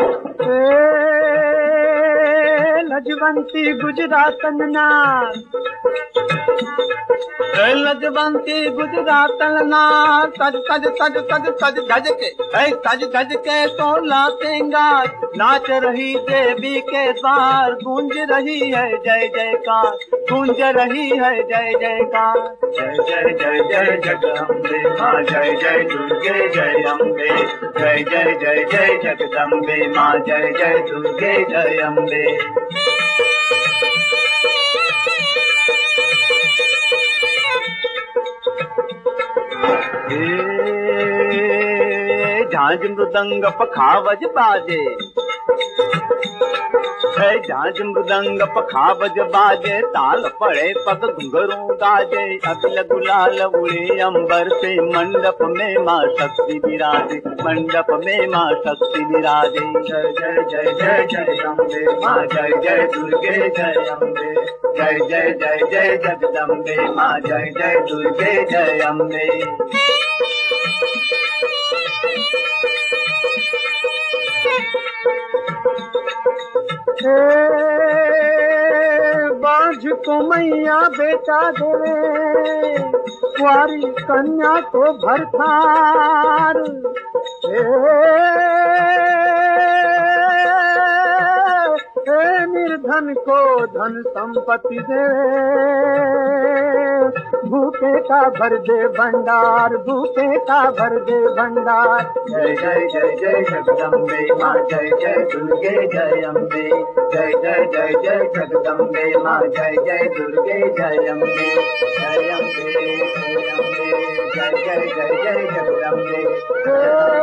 लजवंती गुजरातन ना लजवंती गुजरातन ना तज तज तज तज तज धज के तज धज के सोला सिंगार नाच रही देवी के द्वार गूंज रही है जय जयकार गूंज रही है जय जयकार जय जय जय जय जगदम्बे माँ जय जय दुर्गे जय अम्बे जय जय जय जय जगदम्बे माँ जय जय दुर्गे जय अम्बे। झांझ मृदंग पखावज बाजे झांझ मृदंग पखावज बाजे ताल पड़े पग घुंघरू गाजे अखिल गुलाल उड़े अंबर से मंडप में माँ शक्ति विराजे मंडप में माँ शक्ति विराजे जय जय जय जय जय अम्बे माँ जय जय दुर्गे जय अम्बे जय जय जय जय जगदम्बे माँ जय जय दुर्गे जय अम्बे। बाझ को मैया बेटा देवे कुंवारी कन्या को भरथार निर्धन को धन संपत्ति दे भूखे का भर दे भंडार भूखे का भर दे भंडार जय जय जय जय जगदम्बे माँ जय जय दुर्गे जय अम्बे जय जय जय जय जगदम्बे माँ जय जय दुर्गे जय अम्बे जय अम्बे जय अम्बे जय जय जय जय जगदम्बे।